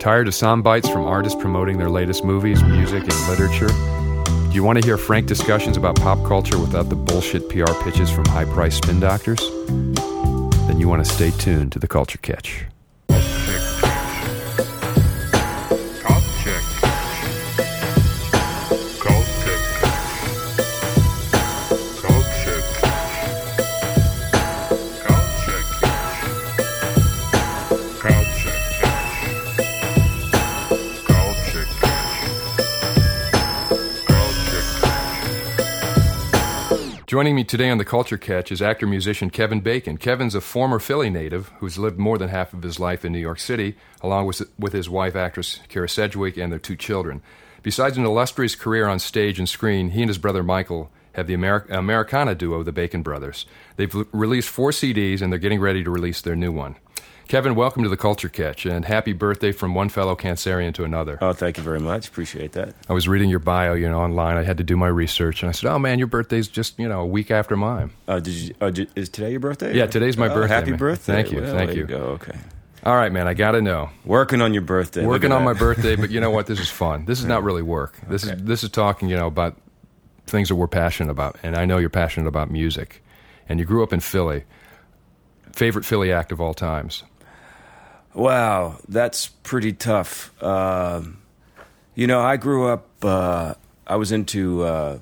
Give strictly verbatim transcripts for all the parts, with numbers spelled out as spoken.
Tired of sound bites from artists promoting their latest movies, music, and literature? Do you want to hear frank discussions about pop culture without the bullshit P R pitches from high-priced spin doctors? Then you want to stay tuned to The Culture Catch. Joining me today on The Culture Catch is actor-musician Kevin Bacon. Kevin's a former Philly native who's lived more than half of his life in New York City, along with, with his wife, actress Kara Sedgwick, and their two children. Besides an illustrious career on stage and screen, he and his brother Michael have the Ameri- Americana duo, the Bacon Brothers. They've l- released four C Ds, and they're getting ready to release their new one. Kevin, welcome to The Culture Catch, and happy birthday from one fellow Cancerian to another. Oh, thank you very much. Appreciate that. I was reading your bio, you know, online. I had to do my research, and I said, "Oh man, your birthday's just, you know, a week after mine." Uh, did you? Uh, did, is today your birthday? Yeah, today's my oh, birthday. Happy man. birthday! Thank you, well, thank there you. you go. Okay. All right, man. I got to know. Working on your birthday. Working on my birthday, but you know what? This is fun. This is not really work. This Okay. is this is talking, you know, about things that we're passionate about, and I know you're passionate about music. And you grew up in Philly. Favorite Philly act of all times? Wow, that's pretty tough. Uh, you know, I grew up. Uh, I was into. Uh,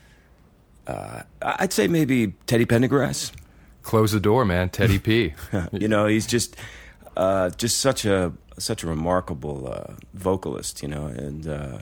uh, I'd say maybe Teddy Pendergrass. Close the door, man. Teddy P. You know, he's just uh, just such a such a remarkable uh, vocalist. You know, and uh,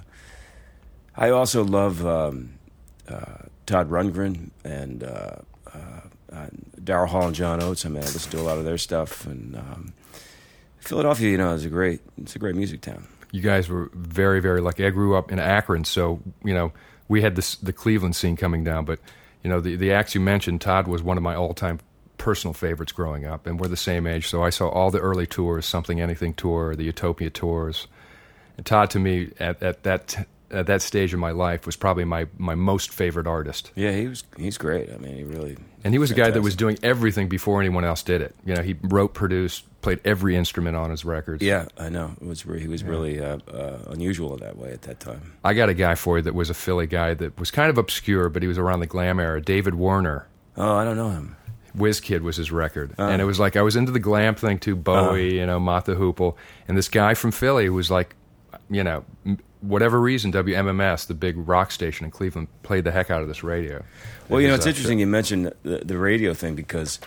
I also love um, uh, Todd Rundgren and uh, uh, uh, Daryl Hall and John Oates. I mean, I listen to a lot of their stuff, and um, Philadelphia, you know, is a great it's a great music town. You guys were very, very lucky. I grew up in Akron, so you know we had this the Cleveland scene coming down, but you know the the acts you mentioned, Todd was one of my all time personal favorites growing up, and we're the same age, so I saw all the early tours, Something Anything tour, the Utopia tours, and Todd to me at, at that at that stage of my life was probably my, my most favorite artist. Yeah, he was he's great. I mean, he really and he was a guy that fantastic. was doing everything before anyone else did it. You know, he wrote, produced, played every instrument on his records. Yeah, I know. It was re- he was really uh, uh, unusual in that way at that time. I got a guy for you that was a Philly guy that was kind of obscure, but he was around the glam era. David Warner. Oh, I don't know him. WizKid was his record. Uh. And it was like, I was into the glam thing too, Bowie, Uh. you know, Mott the Hoople. And this guy from Philly was like, you know, m- whatever reason, W M M S, the big rock station in Cleveland, played the heck out of this radio. Well, It you know, was, it's uh, interesting you mentioned the, the radio thing because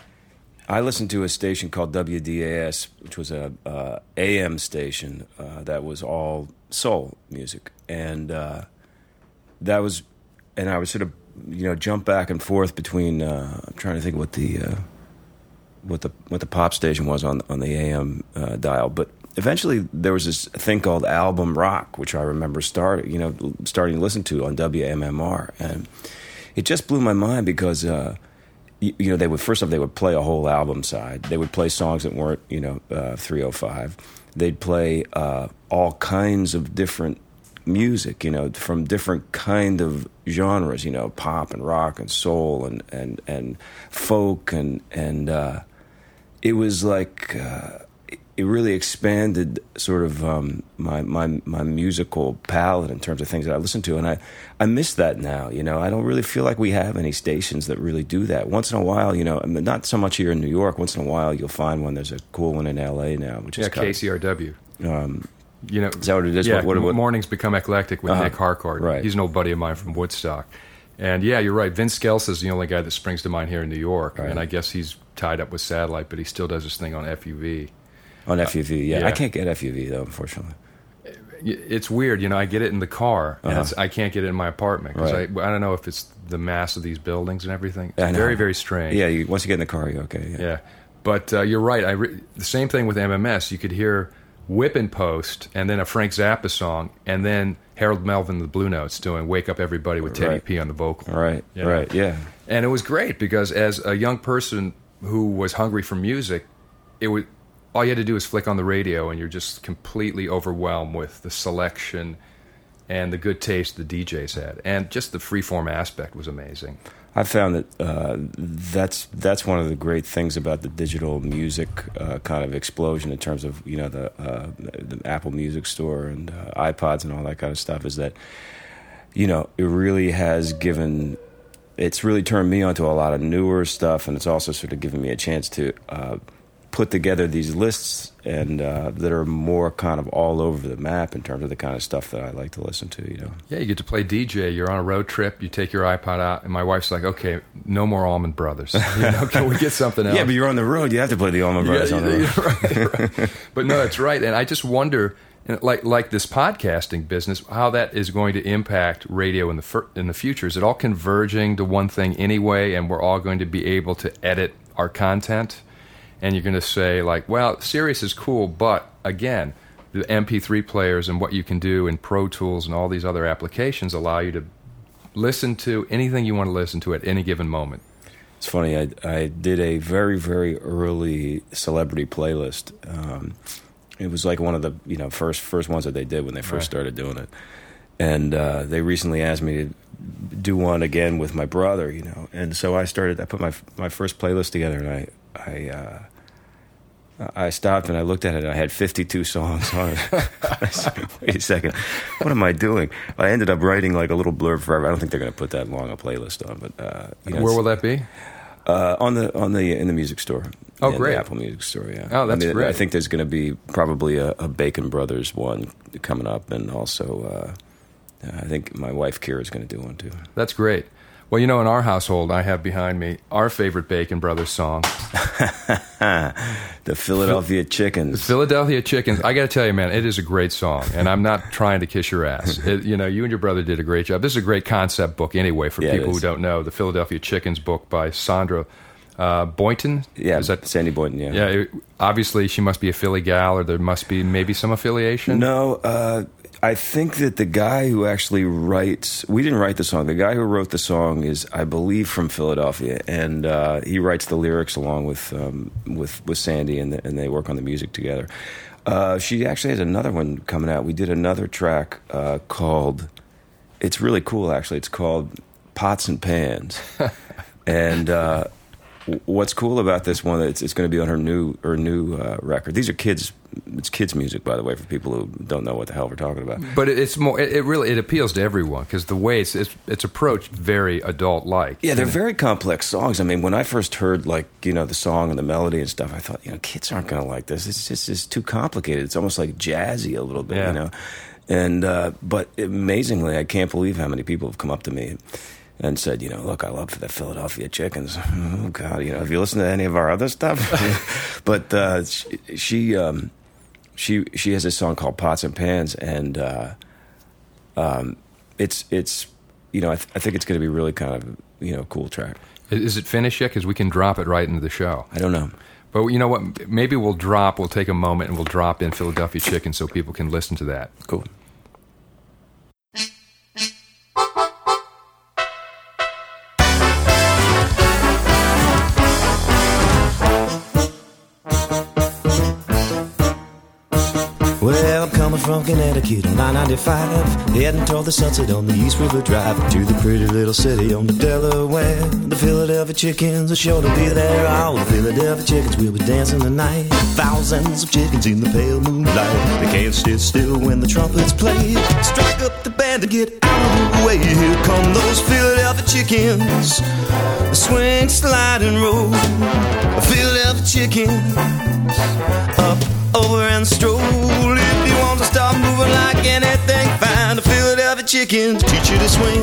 I listened to a station called W D A S, which was a uh, A M station uh, that was all soul music, and uh, that was, and I was sort of, you know, jump back and forth between. Uh, I'm trying to think what the uh, what the what the pop station was on on the A M uh, dial, but eventually there was this thing called album rock, which I remember starting, you know, starting to listen to on W M M R, and it just blew my mind because, uh, you, you know, they would first off they would play a whole album side. They would play songs that weren't, you know, uh, three oh five. They'd play uh, all kinds of different music, you know, from different kind of genres, you know, pop and rock and soul and and and folk and and uh, it was like. Uh, It really expanded sort of um, my, my my musical palette in terms of things that I listen to, and I, I miss that now. You know, I don't really feel like we have any stations that really do that. Once in a while, you know, I mean, not so much here in New York. Once in a while, you'll find one. There's a cool one in L A now, which is Yeah, kind K C R W. of, um, You know, is that what it is? Yeah, What- what- what- Mornings Become Eclectic with Uh-huh. Nick Harcourt. Right. He's an old buddy of mine from Woodstock. And yeah, you're right. Vince Skelsa is the only guy that springs to mind here in New York. Right. And I guess he's tied up with Satellite, but he still does his thing on F U V. On F U V, yeah. yeah. I can't get F U V though, unfortunately. It's weird, you know. I get it in the car, and Uh-huh. it's, I can't get it in my apartment because Right. I, I don't know if it's the mass of these buildings and everything. It's I know. very, very strange. Yeah, you, once you get in the car, you're okay. Yeah, yeah. But uh, you're right. I re- the same thing with M M S. You could hear Whippin' Post, and then a Frank Zappa song, and then Harold Melvin, the Blue Notes, doing "Wake Up Everybody" with Teddy Right. P on the vocal. Right, You know? right, yeah. And it was great because as a young person who was hungry for music, it would all you had to do was flick on the radio, and you're just completely overwhelmed with the selection and the good taste the D Js had, and just the freeform aspect was amazing. I found that uh, that's that's one of the great things about the digital music uh, kind of explosion in terms of, you know, the uh, the Apple Music Store and uh, iPods and all that kind of stuff, is that, you know, it really has given, it's really turned me onto a lot of newer stuff, and it's also sort of given me a chance to uh, put together these lists and uh, that are more kind of all over the map in terms of the kind of stuff that I like to listen to, you know. Yeah, you get to play D J. You're on a road trip. You take your iPod out, and my wife's like, "Okay, no more Allman Brothers. You know, can we get something else?" Yeah, but you're on the road. You have to play the Allman Brothers yeah, on the road. Right, right. But no, it's right. And I just wonder, like like this podcasting business, how that is going to impact radio in the fir- in the future. Is it all converging to one thing anyway, and we're all going to be able to edit our content? And you're going to say, like, well, Sirius is cool, but, again, the M P three players and what you can do in Pro Tools and all these other applications allow you to listen to anything you want to listen to at any given moment. It's funny, I, I did a very, very early celebrity playlist. Um, it was like one of the, you know, first first ones that they did when they first right. started doing it. And uh, they recently asked me to do one again with my brother, you know. And so I started, I put my my first playlist together, and I... I uh, I stopped and I looked at it, and I had fifty-two songs on it. I said, wait a second, what am I doing? I ended up writing like a little blurb for. I don't think they're going to put that long a playlist on, but uh, you know, where will that be? Uh, on the on the in the music store. Oh, great! The Apple Music Store. Yeah. Oh, that's I mean, great. I think there's going to be probably a, a Bacon Brothers one coming up, and also uh, I think my wife Kira is going to do one too. That's great. Well, you know, in our household, I have behind me our favorite Bacon Brothers song. The Philadelphia Chickens. The Philadelphia Chickens. I got to tell you, man, it is a great song, and I'm not trying to kiss your ass. It, you know, you and your brother did a great job. This is a great concept book anyway for yeah, people who don't know. The Philadelphia Chickens book by Sandra uh, Boynton. Yeah, is that, Sandy Boynton, yeah. Yeah, it, obviously she must be a Philly gal, or there must be maybe some affiliation. No, uh... I think that the guy who actually writes, we didn't write the song. The guy who wrote the song is, I believe, from Philadelphia, and uh, he writes the lyrics along with um, with with Sandy, and, the, and they work on the music together. Uh, she actually has another one coming out. We did another track uh, called, it's really cool actually. It's called Pots and Pans, and uh, what's cool about this one? It's, it's going to be on her new her new uh, record. These are kids. It's kids' music, by the way, for people who don't know what the hell we're talking about. But it's more. It, it really it appeals to everyone because the way it's, it's it's approached very adult-like. Yeah, they're very complex songs. I mean, when I first heard like you know the song and the melody and stuff, I thought you know kids aren't going to like this. It's just it's too complicated. It's almost like jazzy a little bit, yeah. you know. And uh, but amazingly, I can't believe how many people have come up to me and said, you know, look, I love the Philadelphia Chickens. Oh God, you know, have you listened to any of our other stuff? But uh, she. she um, She she has a song called Pots and Pans, and uh, um, it's it's you know I, th- I think it's going to be really kind of you know cool track. Is it finished yet? Because we can drop it right into the show. I don't know, but you know what? Maybe we'll drop. We'll take a moment and we'll drop in Philadelphia Chicken so people can listen to that. Cool. Well, I'm coming from Connecticut on nine ninety-five, heading toward the sunset on the East River Drive, to the pretty little city on the Delaware. The Philadelphia Chickens are sure to be there. All the Philadelphia Chickens will be dancing tonight. Thousands of chickens in the pale moonlight. They can't sit still when the trumpets play. Strike up the band and get out of the way. Here come those Philadelphia Chickens. Swing, slide, and roll. Philadelphia Chickens. Up, over, and stroll. If you want to start moving like anything, find the Philadelphia Chickens, teach you to swing.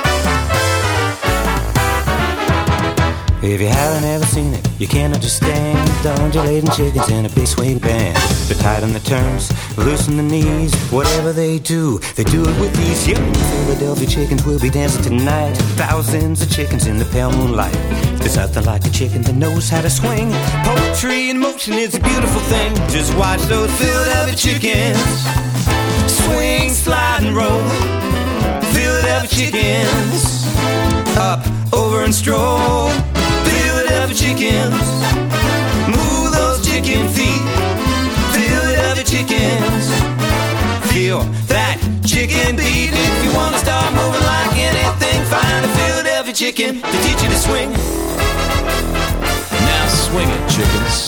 If you haven't ever seen it, you can't understand the undulating chickens in a big swing band. They're tight on the turns, loose on the knees. Whatever they do, they do it with ease. Yep, Philadelphia Chickens will be dancing tonight. Thousands of chickens in the pale moonlight. There's nothing like a chicken that knows how to swing. Poetry in motion is a beautiful thing. Just watch those Philadelphia chickens swing, slide, and roll. Philadelphia chickens up, over, and stroll. Philadelphia chickens, move those chicken feet. Philadelphia chickens, feel that chicken beat. If you want to start moving like anything, find a Philadelphia chicken to teach you swing. Now swing it, chickens.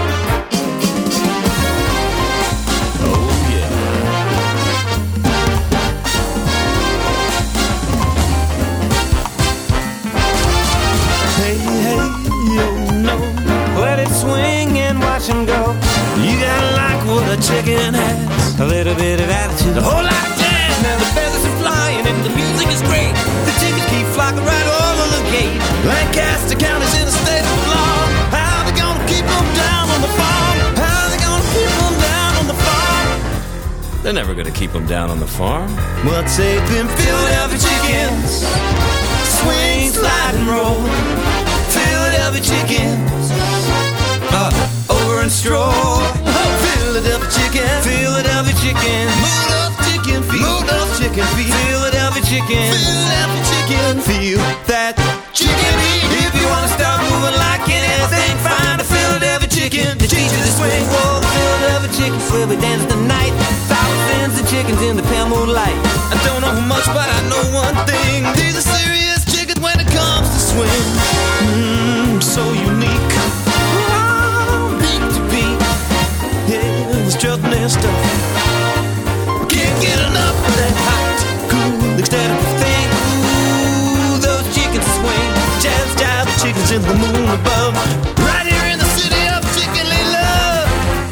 Swing and watch him go. You gotta like what a chicken has. A little bit of attitude, a whole lot of jazz. Now the feathers are flying and the music is great. The chickens keep flocking right over the gate. Lancaster County's in a state of law. How they gonna keep them down on the farm? How they gonna keep them down on the farm? They're never gonna keep them down on the farm. Well, take them Philadelphia chickens. Swing, slide, and roll. Philadelphia chickens. Uh, over and stroll. Philadelphia chicken, Philadelphia chicken. Moved up chicken feet, moved up chicken feet. Philadelphia chicken, Philadelphia chicken. Feel that chicken heat. If you wanna start moving like anything, find a Philadelphia chicken to teach you to swing. Whoa, the Philadelphia chickens will be dancing tonight. Thousands of chickens in the pale moonlight. I don't know much, but I know one thing. These are serious chickens when it comes to swing. Mmm, so unique. Strutting their stuff. Can't get enough of that hot, cool, ecstatic thing. Ooh, those chickens swing. Jazz, jive, chickens in the moon above. Right here in the city of chickenly love.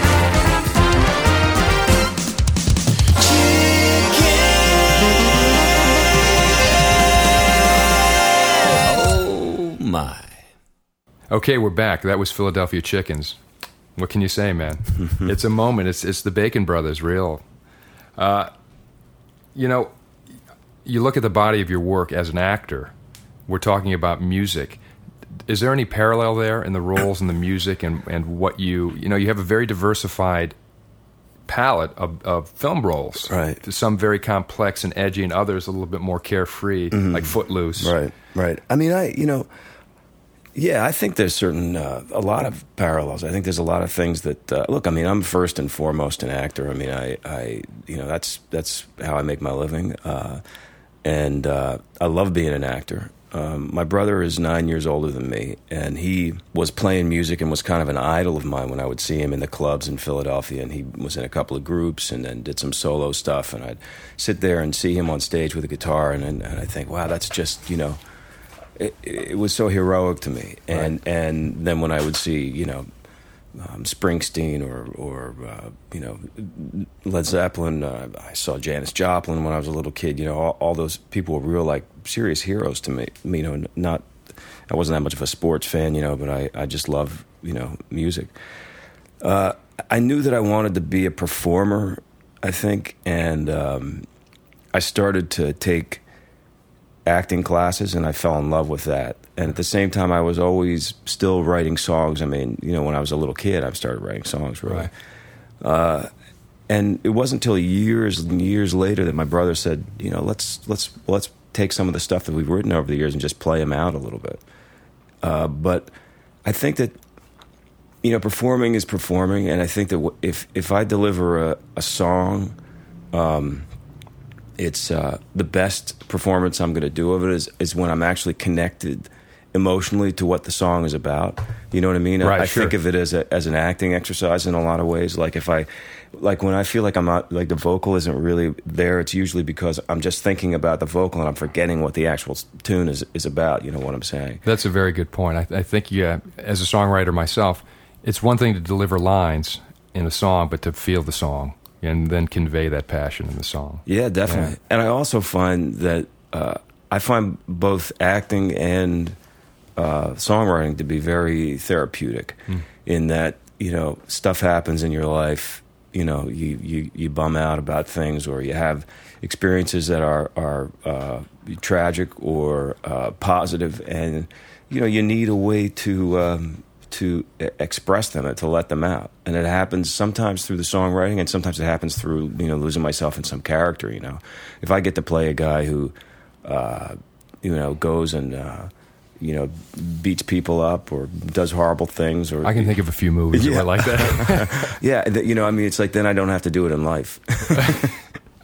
Chicken. Oh, my. Okay, we're back. That was Philadelphia Chickens. What can you say, man? It's a moment. It's it's the Bacon Brothers, real. Uh, you know, you look at the body of your work as an actor. We're talking about music. Is there any parallel there in the roles and the music and, and what you... You know, you have a very diversified palette of, of film roles. Right. Some very complex and edgy and others a little bit more carefree, mm-hmm. like Footloose. Right, right. I mean, I, you know... Yeah, I think there's certain, uh, a lot of parallels. I think there's a lot of things that, uh, look, I mean, I'm first and foremost an actor. I mean, I, I you know, that's that's how I make my living. Uh, and uh, I love being an actor. Um, my brother is nine years older than me, and he was playing music and was kind of an idol of mine when I would see him in the clubs in Philadelphia. And he was in a couple of groups and then did some solo stuff. And I'd sit there and see him on stage with a guitar, and, and, and I think, wow, that's just, you know... It, it was so heroic to me, and right. and then when I would see, you know, um, Springsteen or or uh, you know, Led Zeppelin, uh, I saw Janis Joplin when I was a little kid. You know, all, all those people were real, like, serious heroes to me. You know, not I wasn't that much of a sports fan, you know, but I I just love, you know, music. Uh, I knew that I wanted to be a performer, I think, and um, I started to take acting classes, and I fell in love with that. And at the same time, I was always still writing songs. I mean, you know, when I was a little kid, I started writing songs, really. Right. Uh, and it wasn't until years and years later that my brother said, you know, let's let's let's take some of the stuff that we've written over the years and just play them out a little bit. Uh, but I think that, you know, performing is performing, and I think that if if I deliver a, a song, um, it's uh, the best performance I'm going to do of it is, is when I'm actually connected emotionally to what the song is about. You know what I mean? Right, I, I sure. think of it as a, as an acting exercise in a lot of ways. Like if I, like when I feel like I'm not, like the vocal isn't really there, it's usually because I'm just thinking about the vocal and I'm forgetting what the actual tune is, is about. You know what I'm saying? That's a very good point. I, I think, yeah, as a songwriter myself, it's one thing to deliver lines in a song, but to feel the song and then convey that passion in the song. Yeah, definitely. Yeah. And I also find that uh, I find both acting and uh, songwriting to be very therapeutic mm. in that, you know, stuff happens in your life, you know, you, you, you bum out about things, or you have experiences that are, are uh, tragic or uh, positive, and, you know, you need a way to... Um, to express them and to let them out. And it happens sometimes through the songwriting, and sometimes it happens through, you know, losing myself in some character, you know. If I get to play a guy who, uh, you know, goes and, uh, you know, beats people up or does horrible things. Or I can think of a few movies yeah. that were like that. yeah, you know, I mean, it's like then I don't have to do it in life.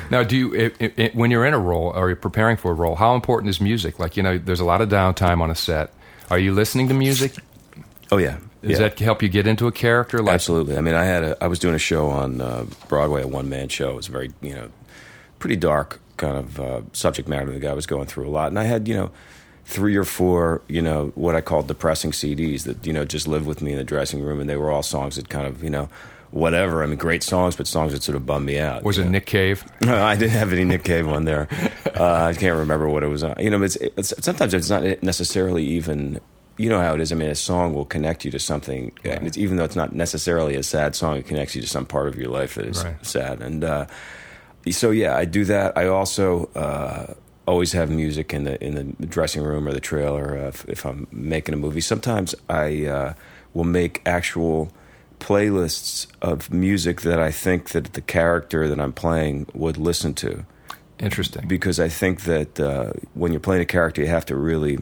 Now, do you it, it, it, when you're in a role or you're preparing for a role, how important is music? Like, you know, there's a lot of downtime on a set. Are you listening to music? Oh yeah. Does yeah. that help you get into a character? Like, Absolutely. I mean, I had a, I was doing a show on uh, Broadway, a one man show. It was very, you know, pretty dark kind of uh, subject matter the guy was going through a lot, and I had, you know, three or four, you know, what I call depressing C Ds that, you know, just lived with me in the dressing room, and they were all songs that kind of, you know, whatever. I mean, great songs, but songs that sort of bummed me out. Was it know? Nick Cave? No, I didn't have any Nick Cave on there. Uh, I can't remember what it was on. You know, it's, it's sometimes it's not necessarily even. You know how it is. I mean, a song will connect you to something, and it's, even though it's not necessarily a sad song, it connects you to some part of your life that is right. sad. And uh, so, yeah, I do that. I also uh, always have music in the in the dressing room or the trailer uh, if, if I'm making a movie. Sometimes I uh, will make actual playlists of music that I think that the character that I'm playing would listen to. Interesting. Because I think that uh, when you're playing a character, you have to really,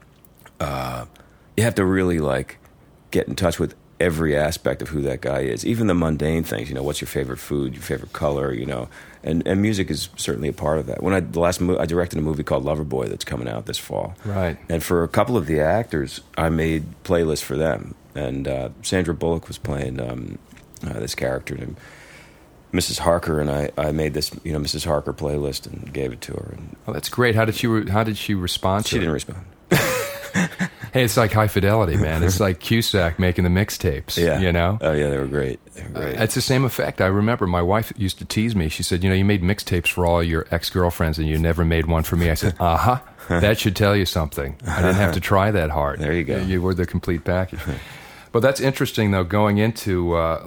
uh, you have to really like get in touch with every aspect of who that guy is, even the mundane things. You know, what's your favorite food, your favorite color, you know, and, and music is certainly a part of that. When I the last mo- I directed a movie called Loverboy that's coming out this fall, right? And for a couple of the actors, I made playlists for them. And uh, Sandra Bullock was playing um, uh, this character named Missus Harker, and I, I made this, you know, Missus Harker playlist and gave it to her. And oh, that's great. How did she re- How did she respond? She to didn't it? respond. Hey, it's like High Fidelity, man. It's like Cusack making the mixtapes. Yeah. You know? Oh, yeah, they were great. They were great. Uh, it's the same effect. I remember my wife used to tease me. She said, you know, you made mixtapes for all your ex-girlfriends and you never made one for me. I said, uh-huh. That should tell you something. I didn't have to try that hard. There you go. You were the complete package. But that's interesting, though, going into uh,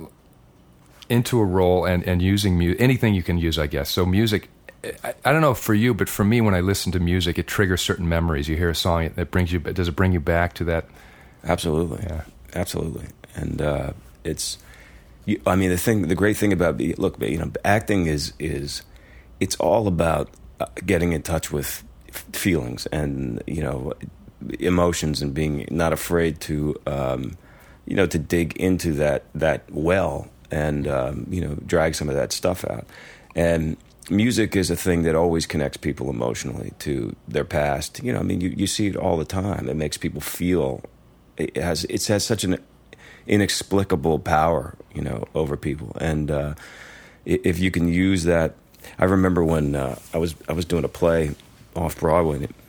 into a role and, and using mu- anything you can use, I guess. So music, I, I don't know for you, but for me, when I listen to music, it triggers certain memories. You hear a song, it, it brings you. Does it bring you back to that? Absolutely, yeah, absolutely. And uh, it's, you, I mean, the thing, the great thing about look, you know, acting is is it's all about uh, getting in touch with f- feelings and you know emotions and being not afraid to. Um, you know, to dig into that, that well and, um, you know, drag some of that stuff out. And music is a thing that always connects people emotionally to their past. You know, I mean, you, you see it all the time. It makes people feel, it has, it has such an inexplicable power, you know, over people. And uh, if you can use that, I remember when uh, I was I was doing a play off Broadway, and, it,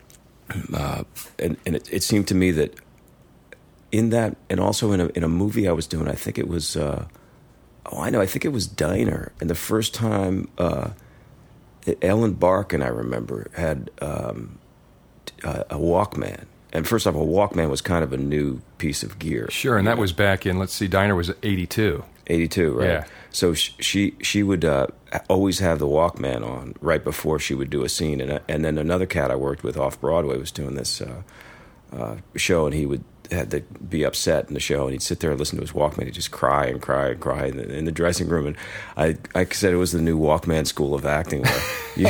uh, and, and it, it seemed to me that in that, and also in a in a movie I was doing, I think it was, uh, oh, I know, I think it was Diner. And the first time, uh, Ellen Barkin, I remember, had um, a, a Walkman. And first off, a Walkman was kind of a new piece of gear. Sure, and that know? was back in, let's see, Diner was eighty-two. eighty-two, right? Yeah. So she she would uh, always have the Walkman on right before she would do a scene. And, and then another cat I worked with off Broadway was doing this uh, uh, show, and he would had to be upset in the show, and he'd sit there and listen to his Walkman. He'd just cry and cry and cry in the, in the dressing room. And I, I said it was the new Walkman school of acting. Where you,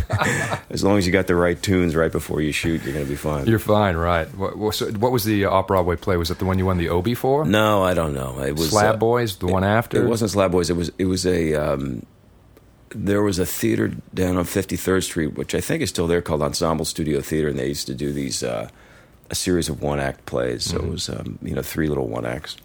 as long as you got the right tunes right before you shoot, you're going to be fine. You're fine, right? What, so what was the off Broadway play? Was it the one you won the Obie for? No, I don't know. It was Slab uh, Boys, the it, one after. It wasn't Slab Boys. It was it was a. Um, there was a theater down on fifty-third Street, which I think is still there, called Ensemble Studio Theater, and they used to do these. Uh, a series of one-act plays, so mm-hmm. it was, um, you know, three little one-acts.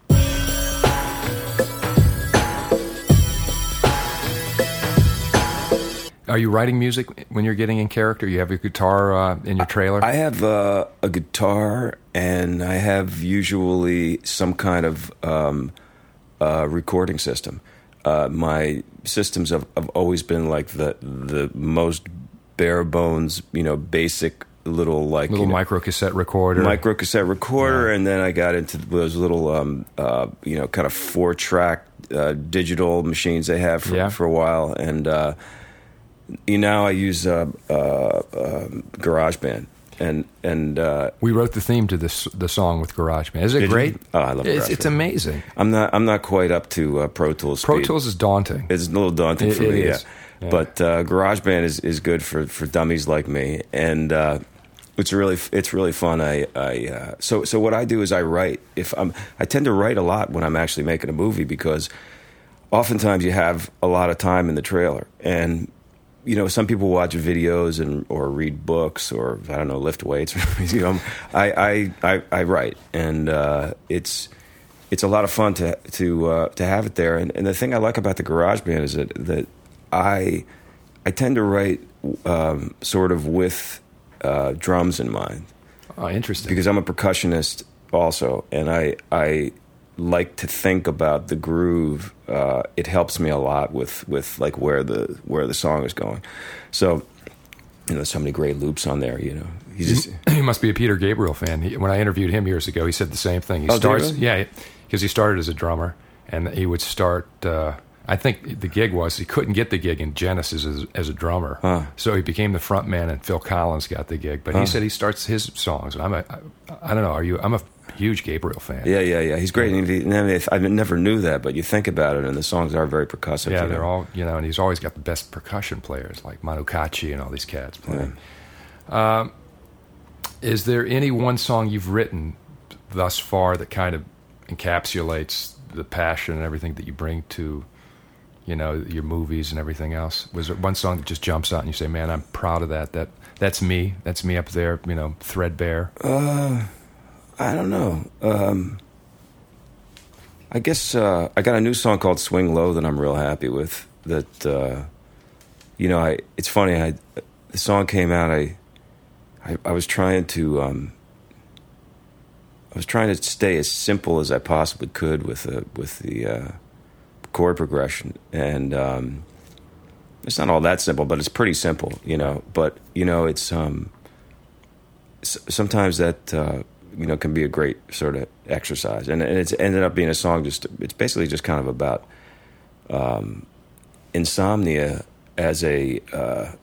Are you writing music when you're getting in character? You have a guitar uh, in your trailer? I have uh, a guitar, and I have usually some kind of um, uh, recording system. Uh, my systems have, have always been like the the most bare bones, you know, basic little like little you know, micro cassette recorder, micro cassette recorder, yeah. And then I got into those little, um, uh, you know, kind of four track uh, digital machines they have for, yeah. for a while, and uh, you know, I use uh, uh, uh, GarageBand, and and uh, we wrote the theme to this the song with GarageBand. Is it great? You? Oh, I love it's, GarageBand. It's amazing. I'm not I'm not quite up to uh, Pro Tools. Pro speed. Tools is daunting. It's a little daunting it, for it me, is. yeah. yeah. But uh, GarageBand is, is good for, for dummies like me, and uh, it's really it's really fun. I, I uh, so so what I do is I write. If I'm I tend to write a lot when I'm actually making a movie, because oftentimes you have a lot of time in the trailer, and you know, some people watch videos and or read books or I don't know, lift weights. you know, I I, I, I write, and uh, it's it's a lot of fun to to uh, to have it there. And, and the thing I like about the GarageBand is that that I I tend to write um, sort of with uh, drums in mind. Oh, interesting. Because I'm a percussionist also, and I I like to think about the groove. Uh, it helps me a lot with, with like where the where the song is going. So, you know, so many great loops on there. You know, he just he must be a Peter Gabriel fan. He, when I interviewed him years ago, he said the same thing. He oh, starts, did he? yeah, because he started as a drummer, and he would start. Uh, I think the gig was he couldn't get the gig in Genesis as, as a drummer, huh. so he became the front man, and Phil Collins got the gig. But huh. he said he starts his songs. And I'm a, I, I don't know. Are you? I'm a huge Gabriel fan. Yeah, yeah, yeah. He's great. And he, I never knew that, but you think about it, and the songs are very percussive. Yeah, you know? they're all, you know, and he's always got the best percussion players like Manu Katché and all these cats playing. Yeah. Um, is there any one song you've written thus far that kind of encapsulates the passion and everything that you bring to, you know, your movies and everything else? Was there one song that just jumps out and you say, man, I'm proud of that. That That's me. That's me up there, you know, threadbare. Uh... I don't know. Um, I guess uh, I got a new song called "Swing Low" that I'm real happy with. That uh, you know, I it's funny. I the song came out. I I, I was trying to um, I was trying to stay as simple as I possibly could with the with the uh, chord progression, and um, it's not all that simple, but it's pretty simple, you know. But you know, it's um, s- sometimes that. Uh, you know, can be a great sort of exercise. And, and it's ended up being a song just, it's basically just kind of about um, insomnia as a, uh,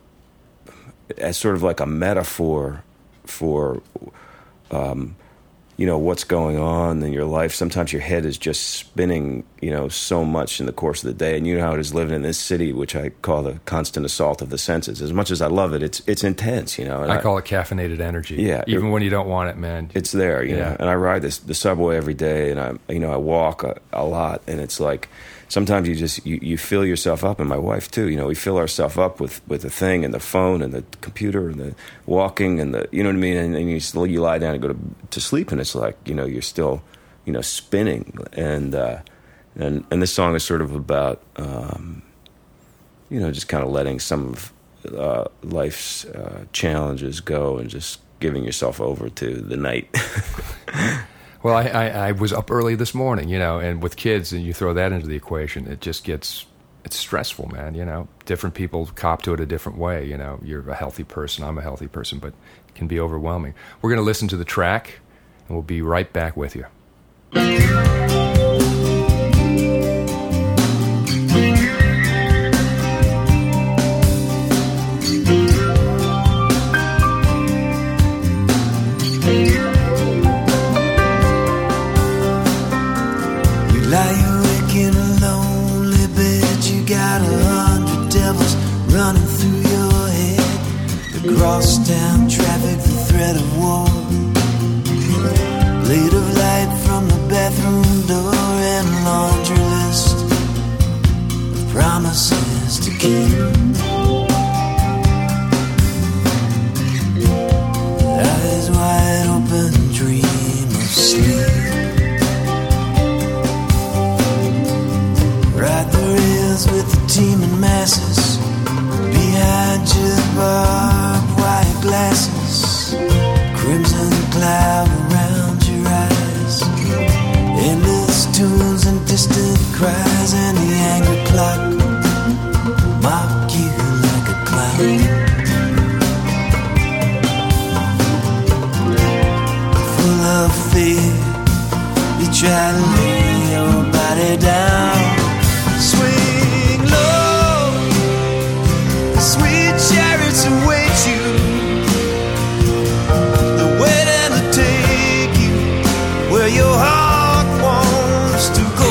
as sort of like a metaphor for, um, you know, what's going on in your life. Sometimes your head is just spinning, you know, so much in the course of the day. And you know how it is living in this city, which I call the constant assault of the senses. As much as I love it, it's it's intense, you know. And I call I, it caffeinated energy. Yeah. Even it, when you don't want it, man. It's there, you yeah. know. And I ride this the subway every day, and I, you know, I walk a, a lot, and it's like sometimes you just you, you fill yourself up, and my wife too. You know, we fill ourselves up with, with the thing and the phone and the computer and the walking and the, you know what I mean. And, and you still you lie down and go to to sleep, and it's like, you know, you're still, you know, spinning. And uh, and and this song is sort of about, um, you know, just kind of letting some of uh, life's uh, challenges go and just giving yourself over to the night. Well, I, I, I was up early this morning, you know, and with kids, and you throw that into the equation, it just gets, it's stressful, man, you know. Different people cop to it a different way, you know. You're a healthy person, I'm a healthy person, but it can be overwhelming. We're going to listen to the track, and we'll be right back with you. Lie awake in a lonely bed. You got a hundred devils running through your head. The crosstown traffic, the threat of war. Blade of light from the bathroom door, and laundry list of promises to keep. Eyes wide open, dream of sleep. Ride the rails with the teeming masses. Behind your barbed wire glasses, crimson cloud around your eyes. Endless tunes and distant cries, and the angry clock mock you like a clown. Full of fear, you try to lay your body down. Swing low, the sweet chariots await you. They're waiting to take you where your heart wants to go.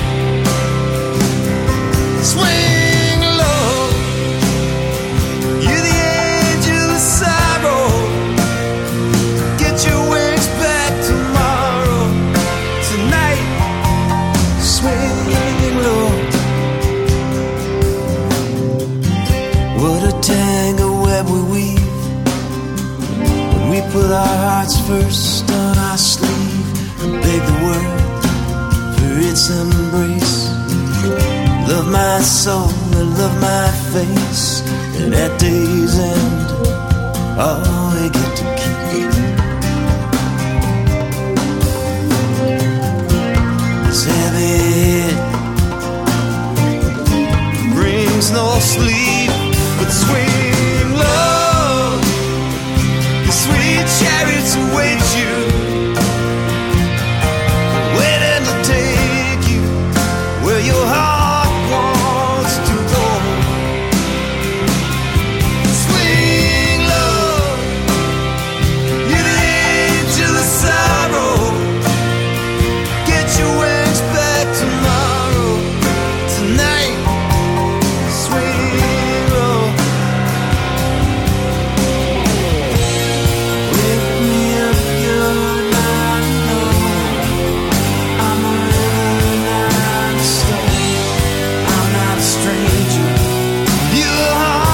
Swing low, you're the angel of sorrow. Get your wings back tomorrow. Tonight put our hearts first on our sleeve and beg the world for its embrace. Love my soul and love my face, and at day's end, all we get to keep is heavy head. Brings no sleep, but swing low. The sweet chariots await you, waiting to take you where your heart wants to go. Swing low, you lead to the sorrow. Get your wings back tomorrow, tonight. Swing low. Wake me up, you're not alone. I'm a river, not a stone. I'm not a stranger. You're home.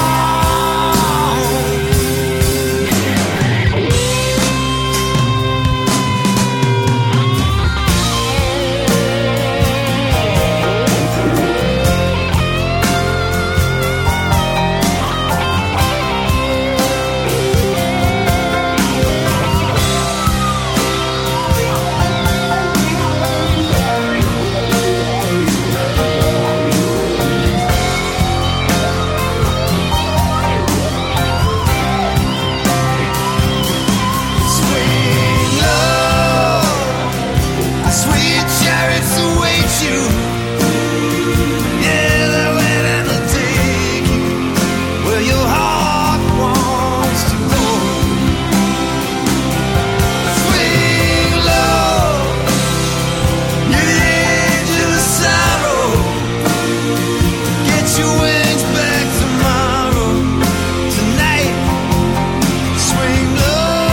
Swing low. The sweet chariots await you. Yeah, they're waiting to take you where your heart wants to go. Swing low. You lead to the sorrow. Get your wings back tomorrow, tonight. Swing low.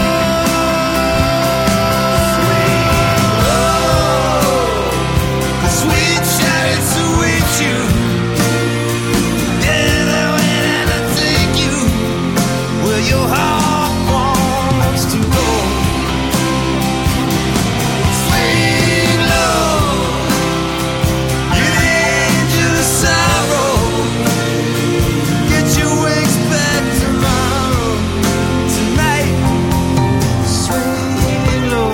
The sweet chariots await you. Yeah, they're waiting to take you where your heart wants to go. Swing low. You lead to the sorrow. Get your wings back tomorrow, tonight. Swing low.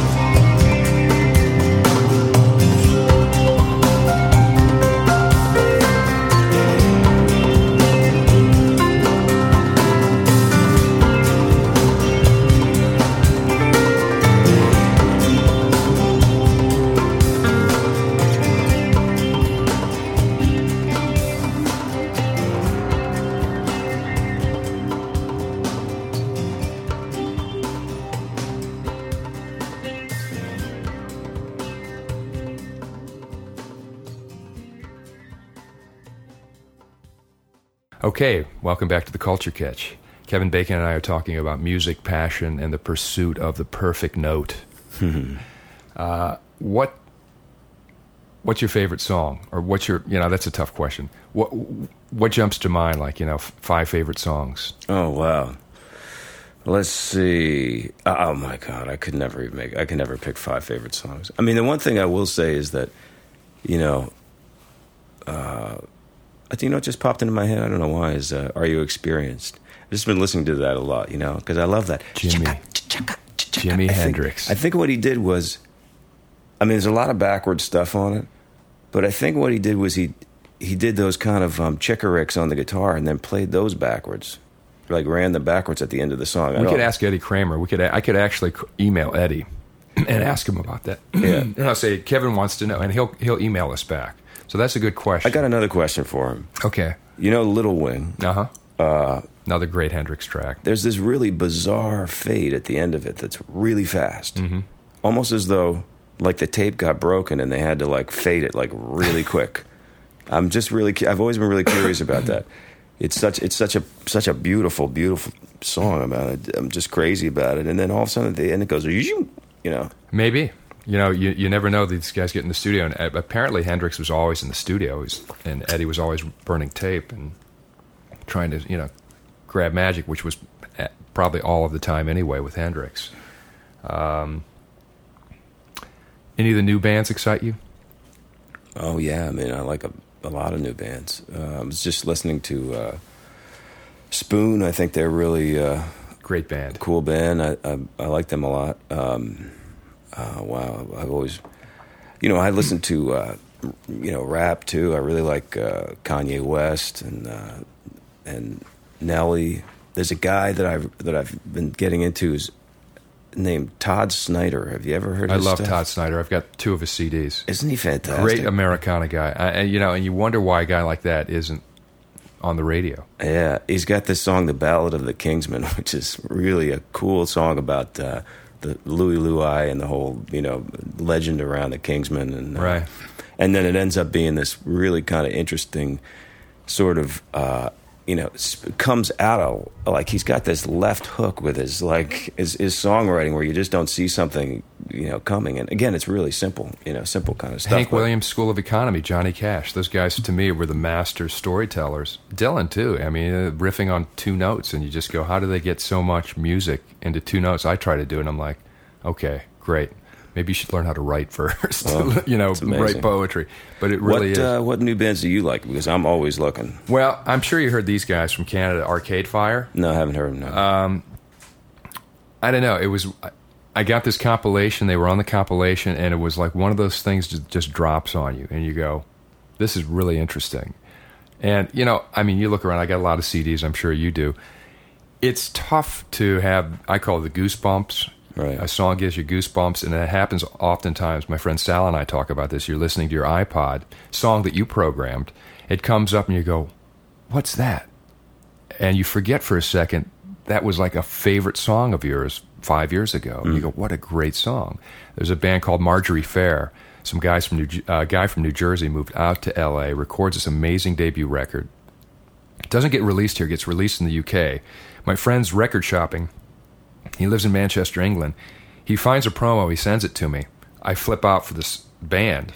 Okay, welcome back to the Culture Catch. Kevin Bacon and I are talking about music, passion, and the pursuit of the perfect note. uh, what What's your favorite song, or what's your you know that's a tough question. What What jumps to mind, like you know, f- five favorite songs? Oh wow. Let's see. Oh my God, I could never even make. I could never pick five favorite songs. I mean, the one thing I will say is that, you know, uh, I think you know what just popped into my head. I don't know why. Is uh, Are You Experienced? I've just been listening to that a lot, you know, because I love that. Jimi. Jimi I Hendrix. Think, I think what he did was, I mean, there's a lot of backward stuff on it, but I think what he did was he he did those kind of um, chickaricks on the guitar and then played those backwards, like ran them backwards at the end of the song. We could ask Eddie Kramer. We could. I could actually email Eddie and ask him about that. Yeah. And I'll say Kevin wants to know, and he'll he'll email us back. So that's a good question. I got another question for him. Okay. You know, Little Wing. Uh-huh. Uh Another great Hendrix track. There's this really bizarre fade at the end of it that's really fast, mm-hmm. almost as though like the tape got broken and they had to like fade it like really quick. I'm just really. I've always been really curious about that. It's such. It's such a such a beautiful, beautiful song about it. I'm just crazy about it. And then all of a sudden at the end it goes, you know. Maybe. You know, you, you never know. These guys get in the studio, and apparently Hendrix was always in the studio, and Eddie was always burning tape and trying to, you know, grab magic, which was probably all of the time anyway with Hendrix. Um, any of the new bands excite you? Oh yeah, I mean I like a, a lot of new bands. Uh, I was just listening to uh, Spoon. I think they're really uh, great band, cool band. I I, I like them a lot. Um, uh, wow, I've always, you know, I listen to uh, you know rap too. I really like uh, Kanye West and uh, and Nelly. There's a guy that I've that I've been getting into who's named Todd Snyder. Have you ever heard of I his love stuff? Todd Snyder. I've got two of his C Ds. Isn't he fantastic? Great Americana guy. I, and, you know, and you wonder why a guy like that isn't on the radio. Yeah, he's got this song, "The Ballad of the Kingsman," which is really a cool song about uh, the Louis Louis and the whole, you know, legend around the Kingsman. And uh, right. And then it ends up being this really kind of interesting sort of, uh, you know, sp- comes out of, like, he's got this left hook with his, like, his, his songwriting where you just don't see something, you know, coming. And again, it's really simple, you know, simple kind of stuff. Hank but, Williams School of Economy, Johnny Cash. Those guys, to me, were the master storytellers. Dylan, too. I mean, uh, riffing on two notes, and you just go, how do they get so much music into two notes? I try to do it, and I'm like, okay, great. Maybe you should learn how to write first, Oh, you know, it's amazing. write poetry. But it really what, is. Uh, what new bands do you like? Because I'm always looking. Well, I'm sure you heard these guys from Canada, Arcade Fire. No, I haven't heard them. No. Um, I don't know. It was. I got this compilation. They were on the compilation, and it was like one of those things that just drops on you, and you go, "This is really interesting." And you know, I mean, you look around. I got a lot of C Ds. I'm sure you do. It's tough to have. I call it the goosebumps. Right. A song gives you goosebumps, and it happens oftentimes. My friend Sal and I talk about this. You're listening to your iPod song that you programmed. It comes up, and you go, "What's that?" And you forget for a second that was like a favorite song of yours five years ago. And you go, "What a great song!" There's a band called Marjorie Fair. Some guys from New, uh, guy from New Jersey moved out to L A, records this amazing debut record. It doesn't get released here; it gets released in the U K. My friend's record shopping. He lives in Manchester, England. He finds a promo. He sends it to me. I flip out for this band.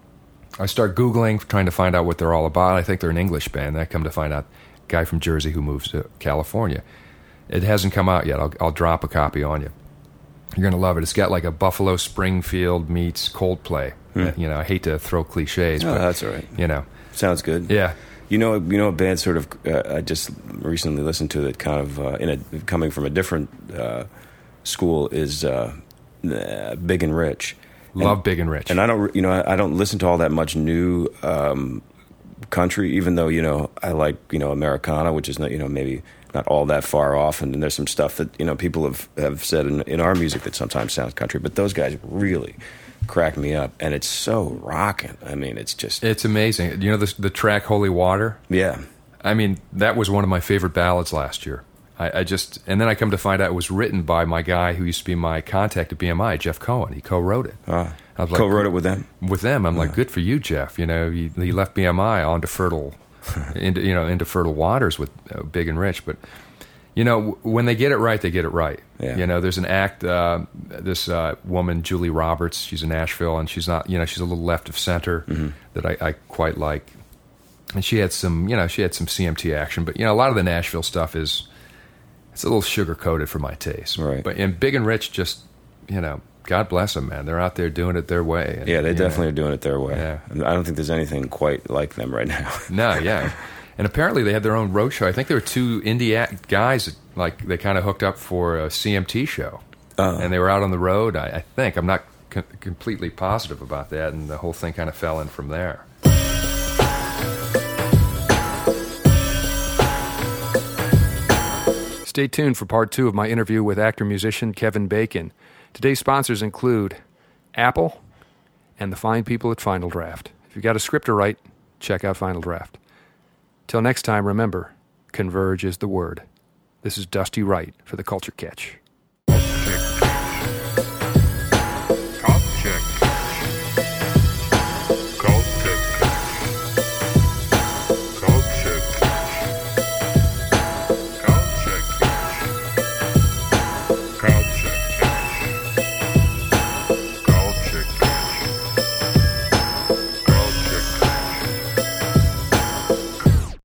I start Googling, trying to find out what they're all about. I think they're an English band. I come to find out, guy from Jersey who moves to California. It hasn't come out yet. I'll, I'll drop a copy on you. You're going to love it. It's got like a Buffalo Springfield meets Coldplay. Hmm. You know, I hate to throw cliches, Oh, but that's all right. you know, Sounds good. yeah. You know, you know, a band sort of uh, I just recently listened to that kind of uh, in a coming from a different uh, school is uh, uh, Big and Rich. Love and, Big and Rich. And I don't, you know, I, I don't listen to all that much new um, country, even though you know I like you know Americana, which is not you know maybe not all that far off, and, and there's some stuff that you know people have have said in, in our music that sometimes sounds country, but those guys really crack me up, and it's so rocking. I mean, it's just It's amazing. You know the, the track Holy Water? yeah. I mean, that was one of my favorite ballads last year. I, I just, and then I come to find out it was written by my guy who used to be my contact at B M I, Jeff Cohen. He co-wrote it. Ah, I was like, co-wrote it with them. With them, I'm like, good for you, Jeff. You know, he, he left B M I onto fertile, into you know, into fertile waters with uh, Big and Rich. But you know, w- when they get it right, they get it right. Yeah. You know, there's an act. Uh, this uh, woman, Julie Roberts, she's in Nashville, and she's not. You know, she's a little left of center Mm-hmm. that I, I quite like. And she had some, you know, she had some C M T action, but you know, a lot of the Nashville stuff is it's a little sugar coated for my taste. Right. But and Big and Rich, just you know, God bless them, man. They're out there doing it their way. And, Yeah, they you definitely know, are doing it their way. Yeah. I don't think there's anything quite like them right now. No, yeah. And apparently they had their own road show. I think there were two indie act guys that, like they kind of hooked up for a C M T show, Oh. and they were out on the road. I, I think I'm not co- completely positive about that, and the whole thing kind of fell in from there. Stay tuned for part two of my interview with actor-musician Kevin Bacon. Today's sponsors include Apple and the fine people at Final Draft. If you've got a script to write, check out Final Draft. Till next time, remember, converge is the word. This is Dusty Wright for the Culture Catch.